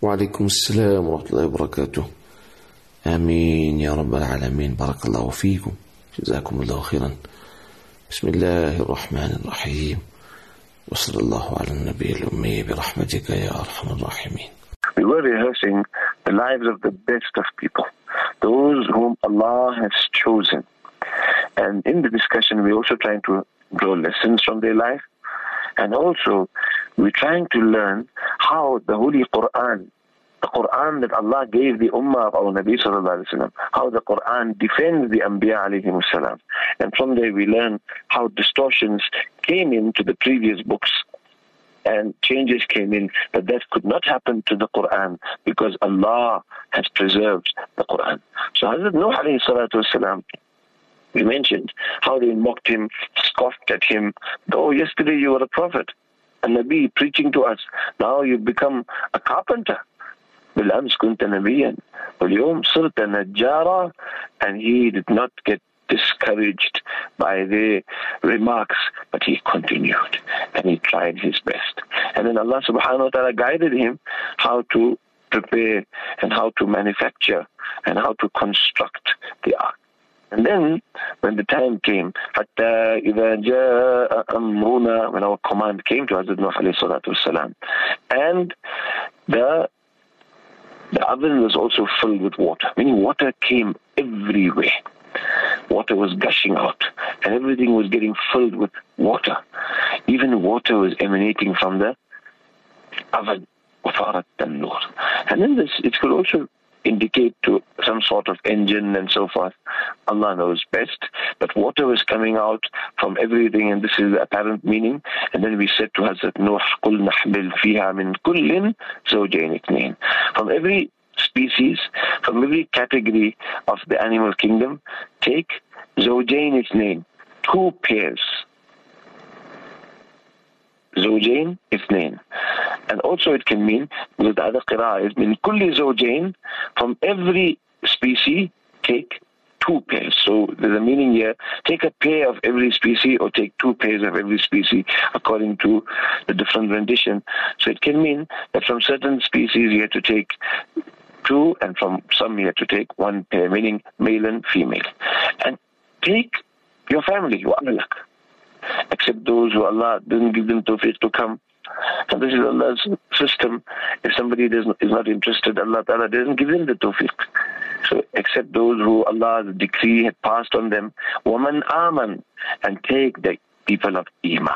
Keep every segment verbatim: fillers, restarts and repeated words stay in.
وعليكم السلام ورحمة الله وبركاته. آمين يا رب العالمين. بارك الله فيكم، جزاكم الله خيرا. بسم الله الرحمن الرحيم، وصلى الله على النبي الأمي برحمتك يا أرحم الراحمين. We were rehearsing the lives of the best of people, those whom Allah has chosen. And in the discussion, we're also trying to draw lessons from their life. And also, we're trying to learn how the Holy Quran, the Quran that Allah gave the Ummah of our Nabi Sallallahu Alaihi Wasallam, how the Quran defends the Anbiya Alayhimus Salam. And from there we learn how distortions came into the previous books and changes came in, but that could not happen to the Quran because Allah has preserved the Quran. So Hazrat Nuh Alayhi Salatu Wasalam, we mentioned how they mocked him, scoffed at him. Oh, yesterday you were a prophet, a Nabi preaching to us. Now you've become a carpenter. بالأمس كنت نبيا واليوم صرت نجارا. And he did not get discouraged by their remarks, but he continued and he tried his best. And then Allah subhanahu wa ta'ala guided him how to prepare and how to manufacture and how to construct the ark. And then, when the time came, حَتَّى إِذَا جَاءَ أَمْرُنَا, when our command came to Hazrat Nuh alayhi salatu wasalam, and the the oven was also filled with water, meaning water came everywhere. Water was gushing out, and everything was getting filled with water. Even water was emanating from the oven. وَفَارَتْ التَّنُّورِ. And then this, it could also indicate to some sort of engine and so forth. Allah knows best. But water was coming out from everything, and this is the apparent meaning. And then we said to Hazrat Nuh, قُلْ نَحْمِلْ فِيهَا مِنْ كُلٍّ زَوْجَيْنِ اثْنَيْنِ. From every species, from every category of the animal kingdom, take زَوْجَيْنِ اثْنَيْنِ, two pairs. زوجين اثنين. And also it can mean, with the other qira'ah, is min kulli zawjain, from every species take two pairs. So there's a meaning here, take a pair of every species or take two pairs of every species according to the different rendition. So it can mean that from certain species you have to take two, and from some you have to take one pair, meaning male and female. And take your family, your ahlak, except those who Allah didn't give them tawfiq to come. And this is Allah's system. If somebody does, is not interested, Allah Ta'ala doesn't give them the tawfiq. So except those who Allah's decree had passed on them, وَمَنْ آمَنْ, and take the people of Iman.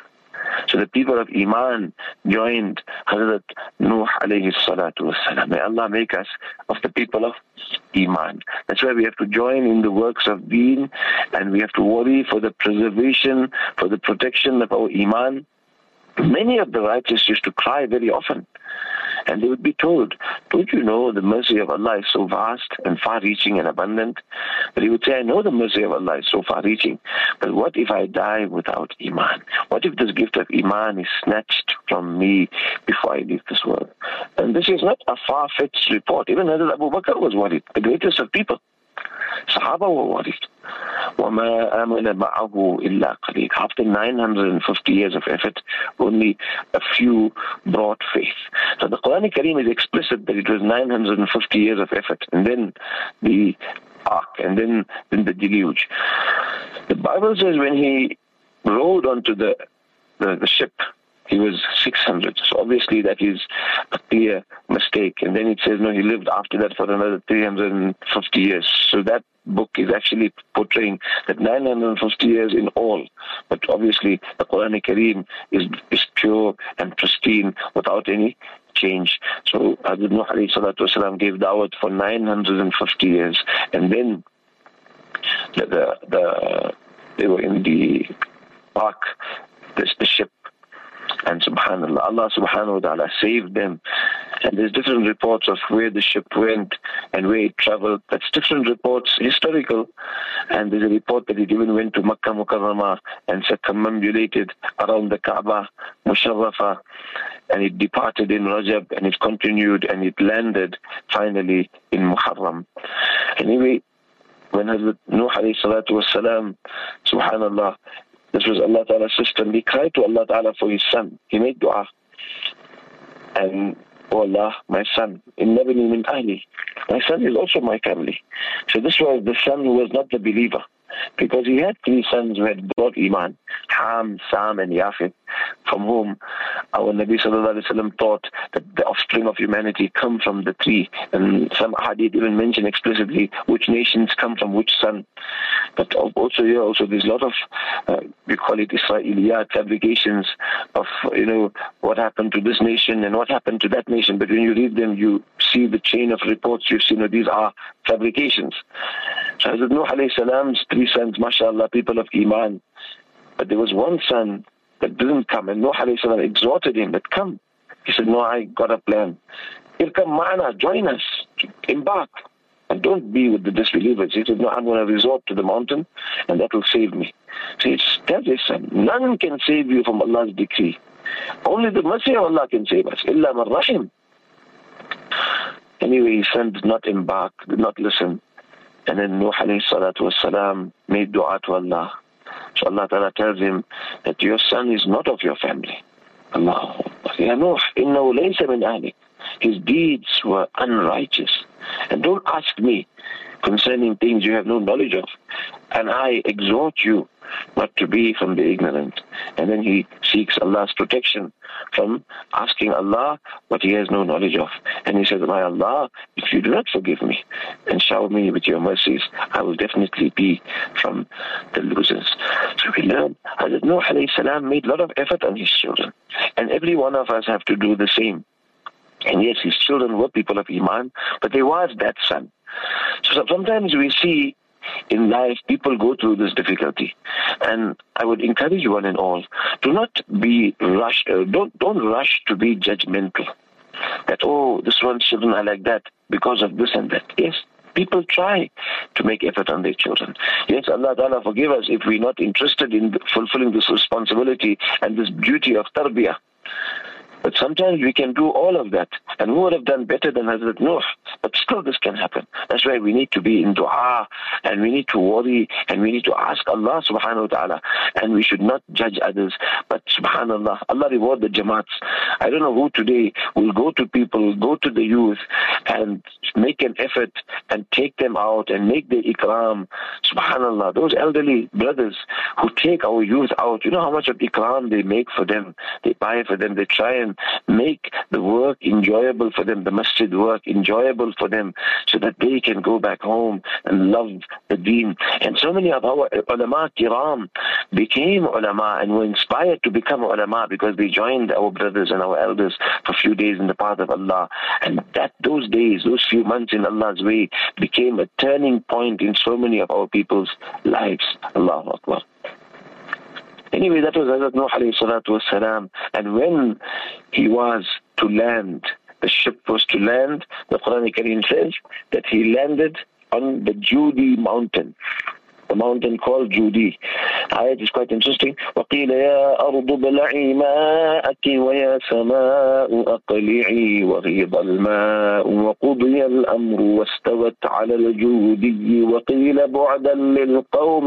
So the people of Iman joined Hazrat Nuh alayhi salatu wasalam. May Allah make us of the people of Iman. That's why we have to join in the works of Deen, and we have to worry for the preservation, for the protection of our Iman. Many of the righteous used to cry very often, and they would be told, don't you know the mercy of Allah is so vast and far-reaching and abundant? But he would say, I know the mercy of Allah is so far-reaching, but what if I die without Iman? What if this gift of Iman is snatched from me before I leave this world? And this is not a far-fetched report. Even Hazrat Abu Bakr was worried, the greatest of people. Sahaba were worried. وَمَا آمَنَ مَعَهُ إِلَّا قَلِيلٌ. After nine hundred fifty years of effort, only a few brought faith. So the Quran Kareem is explicit that it was nine hundred fifty years of effort, and then the ark, and then, then the deluge. The Bible says when he rode onto the, the, the ship, he was six hundred. So obviously that is a clear mistake. And then it says, no, he lived after that for another three hundred fifty years. So that book is actually portraying that nine hundred fifty years in all. But obviously the Quran Kareem is, is pure and pristine without any change. So Hazrat Nuh alayhi salatu wasalam gave da'wat for nine hundred fifty years. And then the, the, the they were in the ark, the, the ship. And subhanAllah, Allah subhanahu wa ta'ala saved them. And there's different reports of where the ship went and where it traveled. That's different reports, historical. And there's a report that it even went to Makkah Mukarramah and circumambulated around the Kaaba, Musharrafah. And it departed in Rajab, and it continued, and it landed finally in Muharram. Anyway, when Hazrat Nuh alayhi salatu was salam, subhanAllah, this was Allah Ta'ala's system. He cried to Allah Ta'ala for his son. He made dua. And Oh Allah, my son, innabni min ahli. My son is also my family. So this was the son who was not the believer, because he had three sons who had brought Iman, Ham, Sam and Yafet, from whom our Nabi sallallahu alaihi wasallam taught that the offspring of humanity come from the three. And some hadith even mention explicitly which nations come from which son. But also here, also there's a lot of, uh, we call it Israeliyat, fabrications of, you know, what happened to this nation and what happened to that nation. But when you read them, you see the chain of reports, you see, you know, these are fabrications. So Hazrat Nuh alayhi salam's three sons, mashallah, people of Iman. But there was one son that didn't come, and Nuh alayhi salam exhorted him that come. He said, no, I got a plan. Irkam ma'ana, join us, embark. And don't be with the disbelievers. He said, no, I'm going to resort to the mountain, and that will save me. So he tells his son, none can save you from Allah's decree. Only the mercy of Allah can save us. Illa man rahim. Anyway, his son did not embark, did not listen. And then Nuh alayhi salatu wasalam made dua to Allah. So Allah Ta'ala tells him that your son is not of your family. Allah. Ya Nuh, innahu laysa min ahlik. His deeds were unrighteous. And don't ask me concerning things you have no knowledge of. And I exhort you not to be from the ignorant. And then he seeks Allah's protection from asking Allah what he has no knowledge of. And he says, my Allah, if you do not forgive me and shower me with your mercies, I will definitely be from the losers. So we learn Hazrat Nuh alayhi salam made a lot of effort on his children. And every one of us have to do the same. And yes, his children were people of Iman, but there was that son. So sometimes we see in life people go through this difficulty. And I would encourage one and all, do not be rushed, uh, don't, don't rush to be judgmental. That, oh, this one's children are like that because of this and that. Yes, people try to make effort on their children. Yes, Allah Ta'ala forgive us if we're not interested in fulfilling this responsibility and this duty of tarbiyah. But sometimes we can do all of that. And who would have done better than Hazrat Nuh? But still this can happen. That's why we need to be in dua, and we need to worry, and we need to ask Allah subhanahu wa ta'ala. And we should not judge others. But subhanallah, Allah reward the jamaats. I don't know who today will go to people, go to the youth, and make an effort and take them out and make the ikram. Subhanallah, those elderly brothers who take our youth out, you know how much of ikram they make for them. They buy for them, they try and make the work enjoyable for them, the masjid work enjoyable for them, so that they can go back home and love the deen. And so many of our ulama kiram became ulama and were inspired to become ulama because they joined our brothers and our elders for a few days in the path of Allah. And that those days, those few months in Allah's way became a turning point in so many of our people's lives. Allahu Akbar. Anyway, that was Hazrat Nuh alayhi salatu wasalam. And when he was to land, the ship was to land, the Quran Kareem says that he landed on the Judi mountain, the mountain called Judi. Ayat is quite interesting. وَقِيلَ يَا أَرْضُ بَلَعِي مَاءَكِ وَيَا سَمَاءُ أَقْلِعِي وَغِيضَ الْمَاءُ وَقُضِيَ الْأَمْرُ وَاسْتَوَتْ عَلَى الْجُودِيِّ وَقِيلَ بُعْدًا لِلْقَوْمِ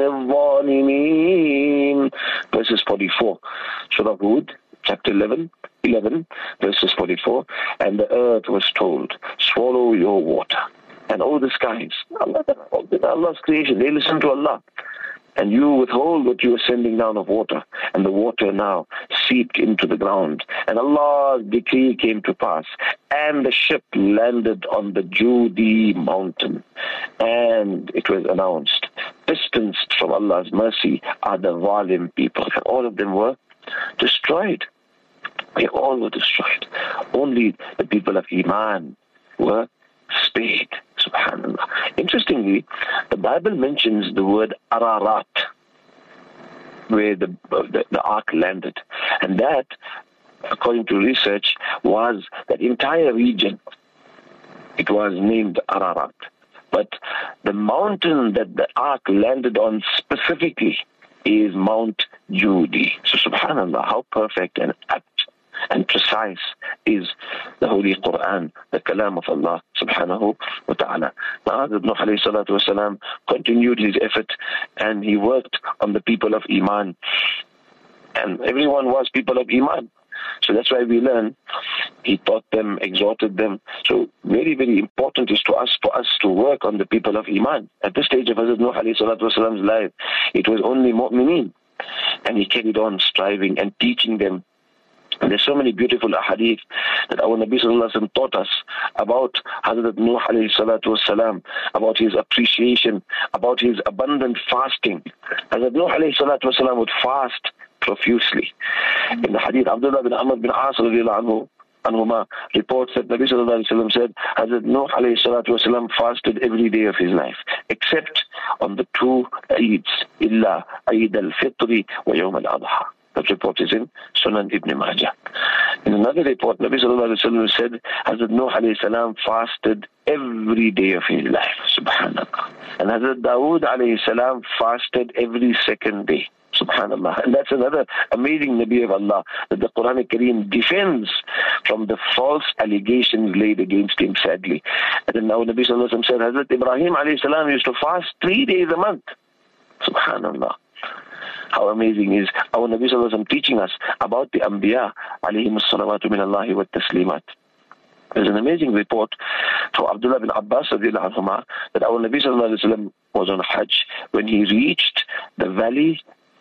الظَّالِمِينَ. Verses forty-four. Surah Hud, chapter eleven, eleven, verses forty-four. And the earth was told, swallow your water. And all the skies, Allah, Allah's creation, they listen to Allah. And you withhold what you are sending down of water. And the water now seeped into the ground. And Allah's decree came to pass. And the ship landed on the Judi mountain. And it was announced, distanced from Allah's mercy are the Zalim people. And all of them were destroyed. They all were destroyed. Only the people of Iman were spared. Subhanallah. Interestingly, the Bible mentions the word Ararat, where the, the, the ark landed. And that, according to research, was that entire region. It was named Ararat. But the mountain that the ark landed on specifically is Mount Judi. So subhanallah, how perfect and apt and precise is the Holy Quran, the Kalam of Allah subhanahu wa ta'ala. Now, Hazrat Nuh alayhi salatu wasalam continued his effort, and he worked on the people of Iman. And everyone was people of Iman. So that's why we learn. He taught them, exhorted them. So very, very important is to us, for us to work on the people of Iman. At this stage of Hazrat Nuh alayhi salatu wasalam's life, it was only mu'mineen. And he carried on striving and teaching them. And there's so many beautiful ahadith that our Nabi sallallahu alaihi wasallam taught us about Hazrat Nuh alayhi salatu wasalam, about his appreciation, about his abundant fasting. Hazrat Nuh alayhi salatu wasalam would fast profusely. In the hadith, Abdullah bin Amr bin As radiallahu anhu, Anhuma reports that Nabi sallallahu alaihi wasallam said, Hazrat Nuh alayhi salatu wasalam fasted every day of his life, except on the two Eids, illa Eid al-Fitri wa Yawm al-Adha. That report is in Sunan Ibn Majah. In another report, Nabi sallallahu alaihi wasallam said, Hazrat Nuh alayhi salam fasted every day of his life. Subhanallah. And Hazrat Dawood alayhi salam fasted every second day. Subhanallah. And that's another amazing Nabi of Allah that the Quran Kareem defends from the false allegations laid against him, sadly. And then now Nabi sallallahu alaihi wasallam said, Hazrat Ibrahim alayhi salam used to fast three days a month. Subhanallah. How amazing is our Nabi sallallahu alaihi wasallam teaching us about the Anbiya alayhim as-salawatu min Allahi wa taslimat. There's an amazing report from Abdullah bin Abbas radiallahu anhuma that our Nabi sallallahu alaihi wasallam was on Hajj when he reached the valley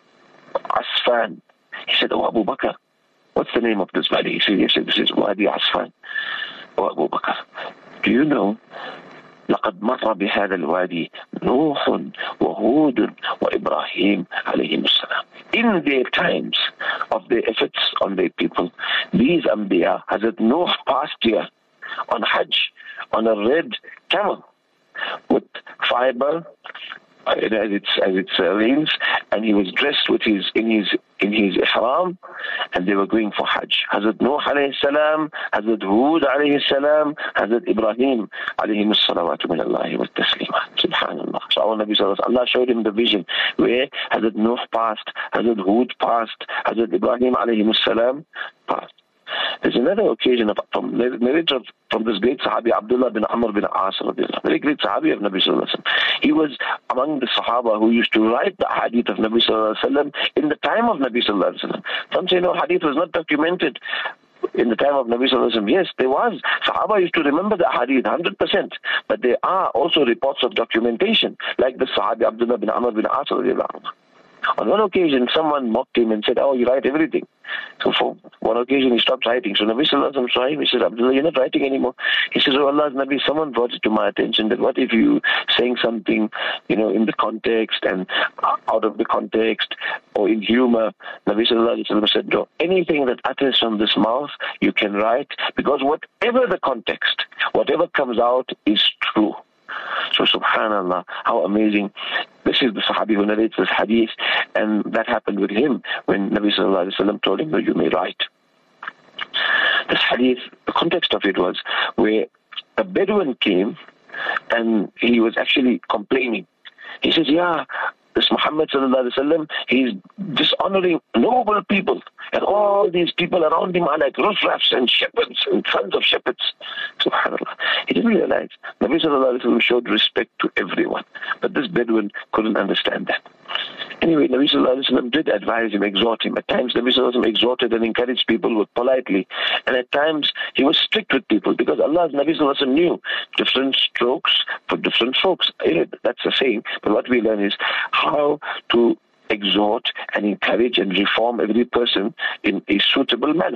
Asfan. He said, "Oh Abu Bakr, what's the name of this valley?" He said, he said "This is Wadi Asfan." "Oh Abu Bakr, do you know لقد مر بهذا الوادي نوح وهود وإبراهيم عليهم السلام." In their times of their efforts on their people, these Anbiya, Hazrat Nuh passed here on Hajj on a red camel with fiber as it as it uh, rains, and he was dressed with his in his in his ihram, and they were going for Hajj. Hazrat Nuh alayhi salam, Hazrat Hud alayhi salam, Hazrat Ibrahim alayhi salawatu min Allahi wa taslimat. Subhanallah. So our Nabi sallallahu alaihi wasallam, Allah showed him the vision where Hazrat Nuh passed, Hazrat Hud passed, Hazrat Ibrahim alayhi salam passed. There's another occasion of, from narrator from this great Sahabi Abdullah bin Amr bin As, very great Sahabi of Nabi sallallahu alaihi wasallam. He was among the Sahaba who used to write the hadith of Nabi sallallahu alaihi wasallam in the time of Nabi sallallahu alaihi wasallam. Some say no, hadith was not documented in the time of Nabi sallallahu alaihi wasallam. Yes, there was. Sahaba used to remember the hadith one hundred percent, but there are also reports of documentation, like the Sahabi Abdullah bin Amr bin As. On one occasion, someone mocked him and said, "Oh, you write everything." So for one occasion, he stopped writing. So Nabi sallallahu alaihi wasallam saw him. He said, "Abdullah, you're not writing anymore." He says, "Oh Allah's Nabi, someone brought it to my attention that what if you saying something, you know, in the context and out of the context or in humor?" Nabi sallallahu alaihi wasallam said, "No, anything that utters from this mouth, you can write, because whatever the context, whatever comes out is true." So subhanallah, how amazing. This is the Sahabi who narrates this hadith, and that happened with him when Nabi sallallahu alaihi wasallam told him, "No, you may write." This hadith, the context of it was where a Bedouin came and he was actually complaining. He says, "Yeah, this Muhammad sallallahu alaihi wasallam, he's dishonoring noble people, and all these people around him are like rough-roughs and shepherds and sons of shepherds." Subhanallah. He didn't realize Nabi sallallahu alaihi wasallam showed respect to everyone, but this Bedouin couldn't understand that. Anyway, Nabi sallallahu alaihi wasallam did advise him, exhort him. At times, Nabi sallallahu alaihi wasallam exhorted and encouraged people with politely, and at times he was strict with people, because Allah's Nabi sallallahu alaihi wasallam knew different strokes for different folks. That's a saying, but what we learn is how to exhort and encourage and reform every person in a suitable manner.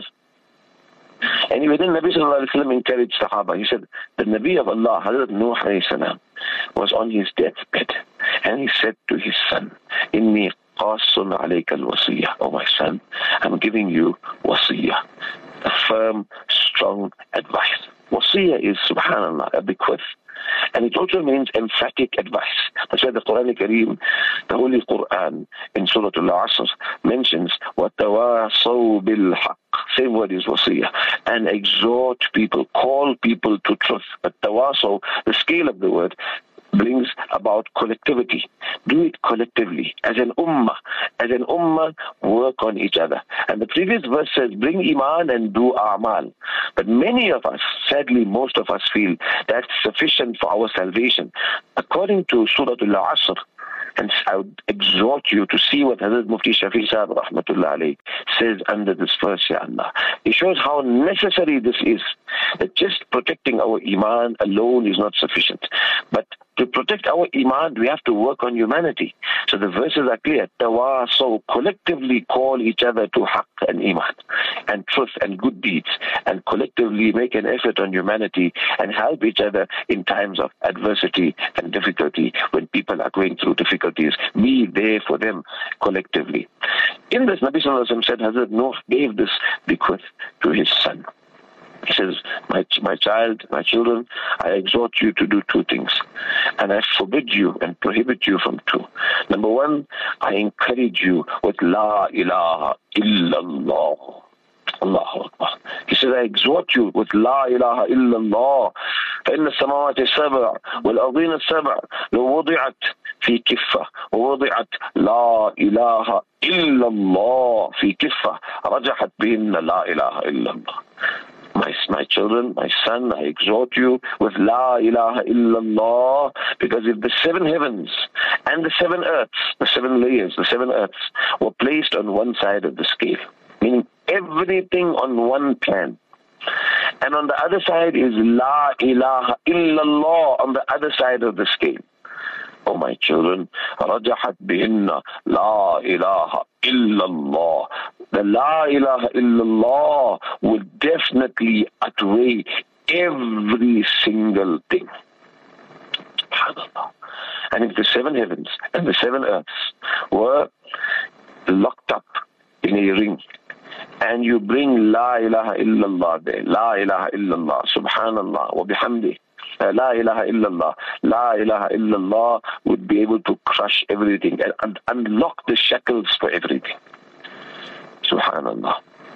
And within Nabi sallallahu alaihi wasallam encouraged Sahaba. He said, the Nabi of Allah, Hazrat Nuh alayhi salam, was on his deathbed, and he said to his son, "Inni qasun alayka al-wasiyah." Oh my son, I'm giving you wasiyah, a firm, strong advice. Wasiyah is, subhanallah, a bequest. And it also means emphatic advice. That's why the Quran Kareem, the Holy Quran, in Surah Al-Asr, mentions وَتَوَاصَوْا بِالْحَقِّ. Same word is wasiyah. And exhort people, call people to truth. But tawasaw, the scale of the word, brings about collectivity. Do it collectively. As an ummah, as an ummah, work on each other. And the previous verse says, bring iman and do a'mal. But many of us, sadly most of us, feel that's sufficient for our salvation. According to Surah Al-Asr, And I would exhort you to see what Hazrat Mufti Shafi Sahib Rahmatullah Alayh says under this verse, Ya Allah. It shows how necessary this is. That just protecting our Iman alone is not sufficient. But to protect our Iman, we have to work on humanity. So the verses are clear. Tawasaw, collectively call each other to haqq and Iman, and truth and good deeds, and collectively make an effort on humanity and help each other in times of adversity and difficulty. When people are going through difficulties, be there for them collectively. In this, Nabi Sallallahu Alaihi Wasallam said, Hazrat Nuh gave this bequest to his son. He says, my, my child, my children, I exhort you to do two things. And I forbid you and prohibit you from two. Number one, I encourage you with La ilaha illallah. Allahu Akbar. He says, I exhort you with La ilaha illallah. فإن السماوات السبع والأرضين السبع لو وضعت في كفة ووضعت لا إله إلا الله في كفة رجحت بهن لا إله إلا الله. My, my children, my son, I exhort you with La ilaha illallah, because if the seven heavens and the seven earths, the seven layers, the seven earths were placed on one side of the scale, meaning everything on one plan, and on the other side is La ilaha illallah on the other side of the scale. Oh my children, rajahat bihinna La ilaha illallah. The La ilaha illallah will definitely outweigh every single thing. SubhanAllah. And if the seven heavens and the seven earths were locked up in a ring, and you bring La ilaha illallah there, La ilaha illallah, subhanallah, wa bihamdi, La ilaha illallah, La ilaha illallah would be able to crush everything and, and unlock the shackles for everything. Subhanallah.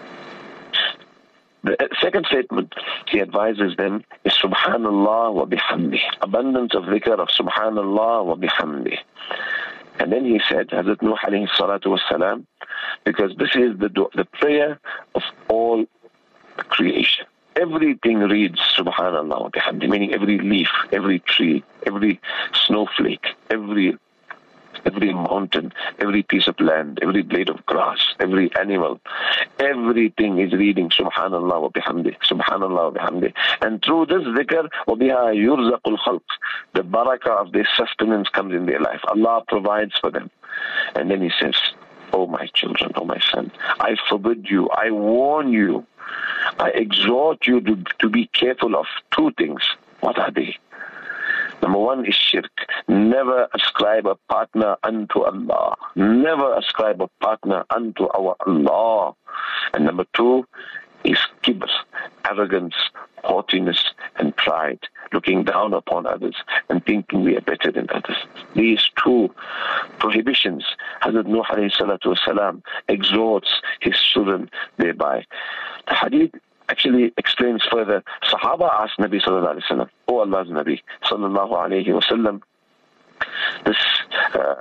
The second statement he advises them is Subhanallah wa bihamdi. Abundance of dhikr of Subhanallah wa bihamdi. And then he said, Hazrat Nuh alayhi salatu wassalam, because this is the the prayer of all creation. Everything reads Subhanallah wa bihamdi, meaning every leaf, every tree, every snowflake, every every mountain, every piece of land, every blade of grass, every animal, everything is reading Subhanallah wa bihamdi, Subhanallah wa bihamdi. And through this dhikr, وَبِهَا يُرْزَقُ الْخَلْقِ, the barakah of their sustenance comes in their life. Allah provides for them. And then he says, oh my children, oh my son, I forbid you, I warn you, I exhort you to, to be careful of two things. What are they? Number one is shirk. Never ascribe a partner unto Allah. Never ascribe a partner unto our Allah. And number two is kibr, arrogance, haughtiness, and pride, looking down upon others and thinking we are better than others. These two prohibitions, Hazrat Nuh alayhi salatu wasalam exhorts his children thereby. The hadith actually explains further. Sahaba asked Nabi sallallahu alayhi wa sallam, oh Allah's Nabi sallallahu alayhi wa sallam, this uh,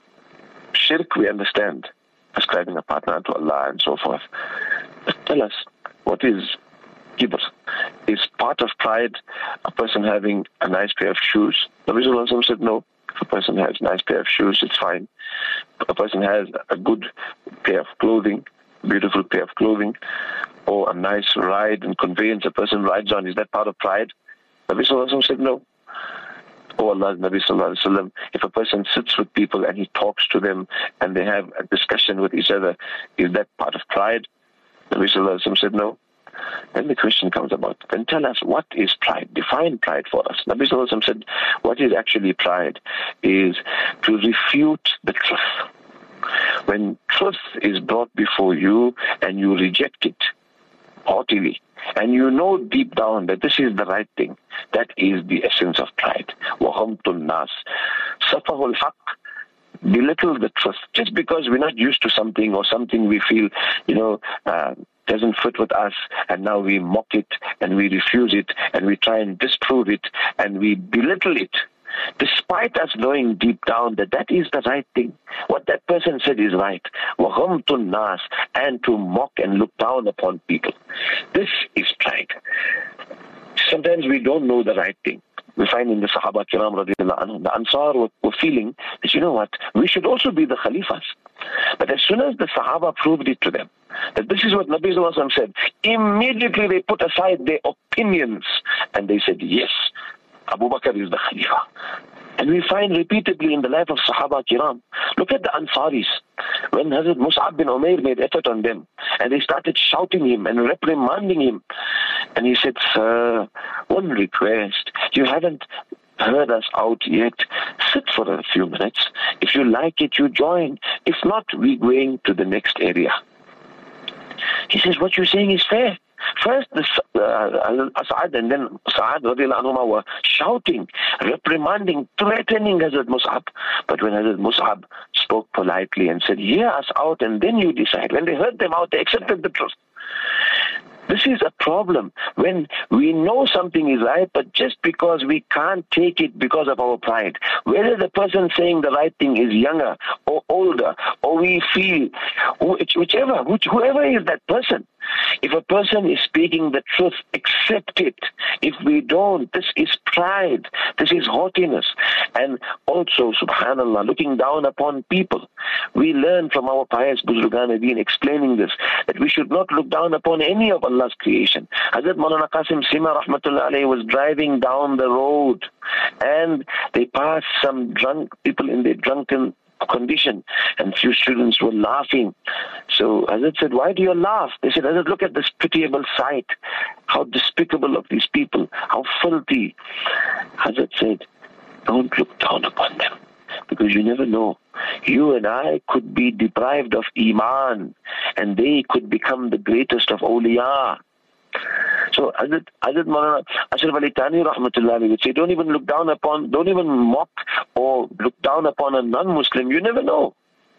shirk we understand, ascribing a partner to Allah and so forth. But tell us, what is kibr? Is part of pride a person having a nice pair of shoes? Nabi sallallahu alayhi wa sallam said no. If a person has a nice pair of shoes, it's fine. If a person has a good pair of clothing, beautiful pair of clothing, or a nice ride and conveyance a person rides on, is that part of pride? Nabi Sallallahu Alaihi Wasallam said no. Oh Allah's Nabi Sallallahu Alaihi Wasallam, if a person sits with people and he talks to them and they have a discussion with each other, is that part of pride? Nabi Sallallahu Alaihi Wasallam said no. Then the question comes about, then tell us, what is pride? Define pride for us. Nabi Sallallahu Alaihi Wasallam said, what is actually pride is to refute the truth. When truth is brought before you and you reject it haughtily, and you know deep down that this is the right thing, that is the essence of pride. وَغَمْتُ النَّاسِ سَفَهُ الْحَقِّ, belittle the truth. Just because we're not used to something or something we feel, you know, uh, doesn't fit with us, and now we mock it and we refuse it and we try and disprove it and we belittle it, despite us knowing deep down that that is the right thing. What that person said is right. وَغَمْتُ النَّاسِ, and to mock and look down upon people. This is pride. Sometimes we don't know the right thing. We find in the Sahaba Kiram radiallahu anhum, the Ansar were, were feeling that, you know what, we should also be the Khalifas. But as soon as the Sahaba proved it to them, that this is what Nabi Sallallahu Alaihi Wasallam said, immediately they put aside their opinions and they said, yes, Abu Bakr is the Khalifa. And we find repeatedly in the life of Sahaba Kiram, look at the Ansaris. When Hazrat Mus'ab bin Umair made effort on them, and they started shouting him and reprimanding him, and he said, sir, one request, you haven't heard us out yet. Sit for a few minutes. If you like it, you join. If not, we're going to the next area. He says, what you're saying is fair. First, the uh, As'ad and then Sa'ad anhuma were shouting, reprimanding, threatening Hazrat Mus'ab. But when Hazrat Mus'ab spoke politely and said, hear us out and then you decide. When they heard them out, they accepted the truth. This is a problem when we know something is right, but just because we can't take it because of our pride. Whether the person saying the right thing is younger or older, or we feel, whichever, whoever is that person, if a person is speaking the truth, accept it. If we don't, this is pride, this is haughtiness. And also, subhanallah, looking down upon people. We learn from our pious Buzurgan Adin explaining this, that we should not look down upon any of Allah's creation. Hazrat Maulana Qasim Sima Rahmatullah Alayhi was driving down the road and they passed some drunk people in their drunken condition, and few students were laughing. So Hazrat said, why do you laugh? They said, Hazrat, look at this pitiable sight. How despicable of these people. How filthy. Hazrat said, don't look down upon them, because you never know. You and I could be deprived of Iman, and they could become the greatest of awliya. So Hazrat, Hazrat Maulana Ashraf Ali Thani Rahmatullah would say, don't even look down upon, don't even mock or look down upon a non-Muslim. You never know.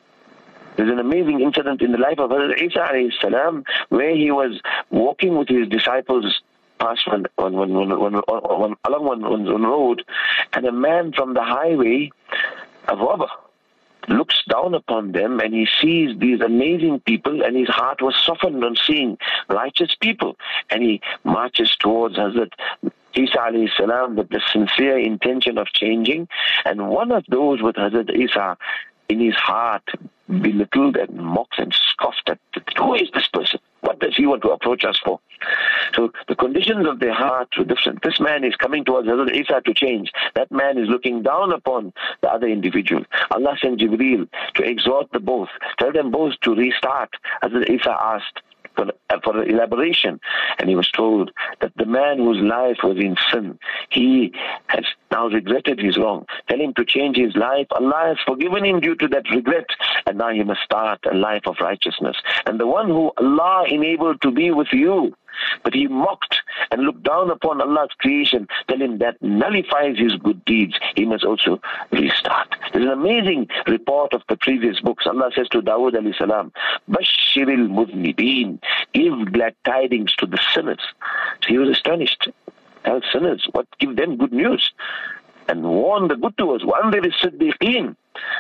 There's an amazing incident in the life of Hazrat Isa alayhi salam, where he was walking with his disciples past one, one, one, one, one, one, along one, one, one road, and a man from the highway, a robber, looks down upon them and he sees these amazing people, and his heart was softened on seeing righteous people, and he marches towards Hazrat Isa alayhi salam with the sincere intention of changing, and one of those with Hazrat Isa in his heart belittled and mocked and scoffed at, who is this person? What does he want to approach us for? So the conditions of their heart were different. This man is coming towards Hazrat Isa to change. That man is looking down upon the other individual. Allah sent Jibreel to exhort the both, tell them both to restart. Hazrat Isa asked for, for elaboration, and he was told that the man whose life was in sin, he has now regretted his wrong. Tell him to change his life. Allah has forgiven him due to that regret, and now he must start a life of righteousness. And the one who Allah enabled to be with you, but he mocked and looked down upon Allah's creation, tell him that nullifies his good deeds. He must also restart. There's an amazing report of the previous books. Allah says to Dawood alayhi salam, Bashiril Mudhnibeen, give glad tidings to the sinners. So he was astonished. Tell sinners, what? Give them good news. And warn the good doers. وَأَنذِرِ الصِّدِّيقِينَ.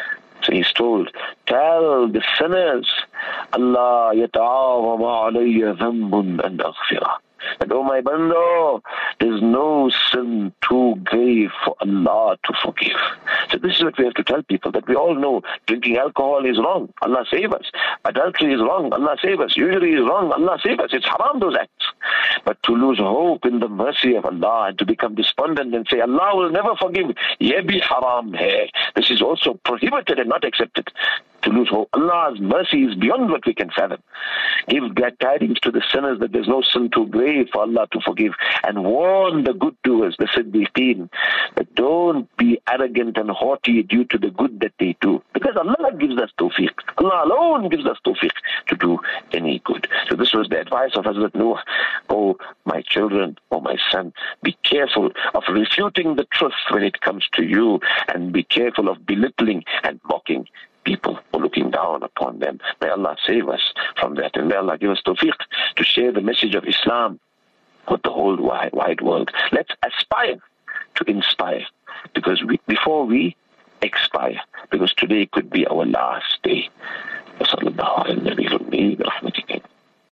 So he's told, tell the sinners, Allah yata'awama alayya dhanbun and aghfirah. That, oh my bando, there's no sin too grave for Allah to forgive. So this is what we have to tell people, that we all know drinking alcohol is wrong, Allah save us. Adultery is wrong, Allah save us. Usury is wrong, Allah save us. It's haram, those acts. But to lose hope in the mercy of Allah and to become despondent and say, Allah will never forgive, ye bhi haram hai. This is also prohibited and not accepted. To lose hope. Allah's mercy is beyond what we can fathom. Give glad tidings to the sinners that there's no sin too grave for Allah to forgive, and warn the good doers, the Siddiqeen, that don't be arrogant and haughty due to the good that they do. Because Allah gives us tawfiq. Allah alone gives us tawfiq to do any good. So this was the advice of Hazrat Nuh. Oh, my children, oh my son, be careful of refuting the truth when it comes to you, and be careful of belittling and mocking people or looking down upon them. May Allah save us from that, and may Allah give us tawfiq to share the message of Islam with the whole wide, wide world. Let's aspire to inspire, because we, before we expire, because today could be our last day.